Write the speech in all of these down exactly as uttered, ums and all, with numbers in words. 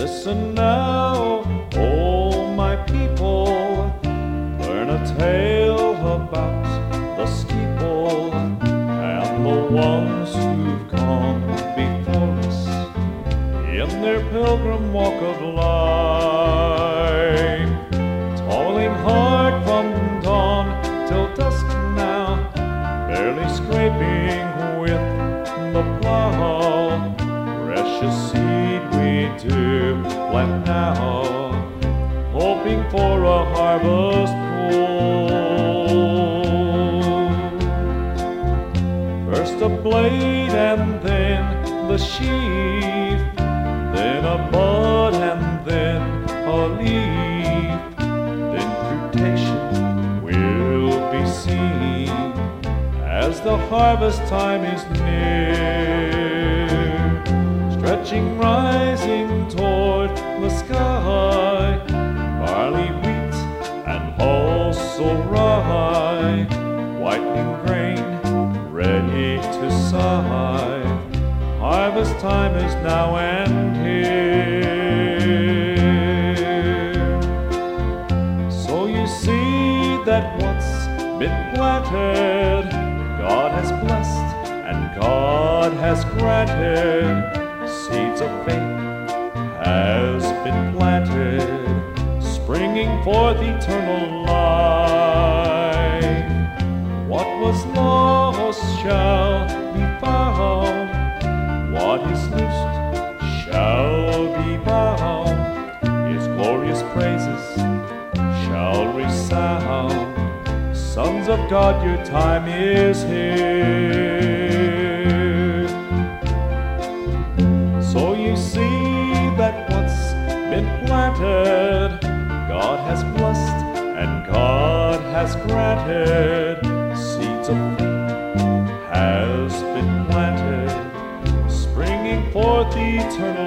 Listen now, oh my people, learn a tale about the steeple and the ones who've come before us in their pilgrim walk of life. Toiling hard from dawn till dusk now, barely scraping with the plow. Precious seed we do plant now, hoping for a harvest full. First a blade and then the sheaf, then a bud and then a leaf, then fruitation will be seen as the harvest time is near. Stretching, rising toward the sky, barley, wheat, and also rye, whitening grain, ready to sigh. Harvest time is now and here. So you see that what's been planted, God has blessed and God has granted. Seeds of faith has been planted, springing forth eternal life. What was lost shall be found, what is loosed shall be bound. His glorious praises shall resound. Sons of God, your time is here. So you see that what's been planted, God has blessed and God has granted. Seeds of faith has been planted, springing forth eternal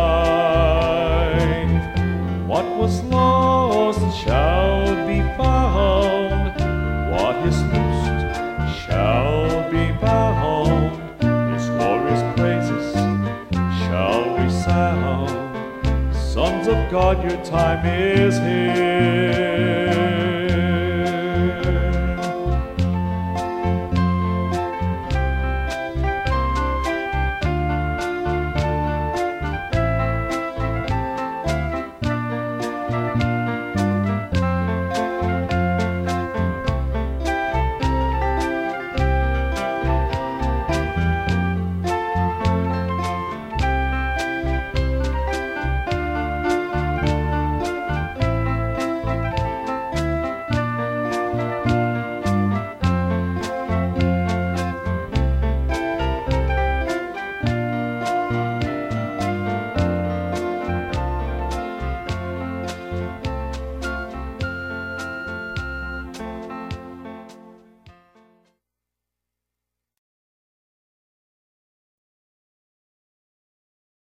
life. What was lost shall be found, what is loosed shall be bound. His glorious praises shall resound. Sons of God, your time is here.